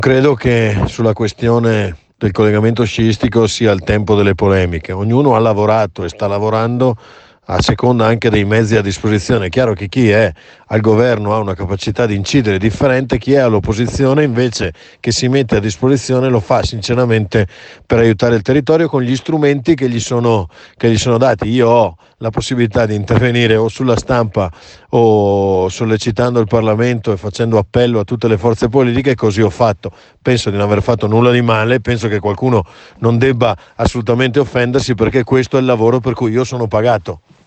Credo che sulla questione del collegamento sciistico sia il tempo delle polemiche. Ognuno ha lavorato e sta lavorando a seconda anche dei mezzi a disposizione. È chiaro che chi è al governo ha una capacità di incidere differente, chi è all'opposizione invece che si mette a disposizione lo fa sinceramente per aiutare il territorio con gli strumenti che gli sono dati. Io ho la possibilità di intervenire o sulla stampa o sollecitando il Parlamento e facendo appello a tutte le forze politiche, così ho fatto. Penso di non aver fatto nulla di male, penso che qualcuno non debba assolutamente offendersi perché questo è il lavoro per cui io sono pagato.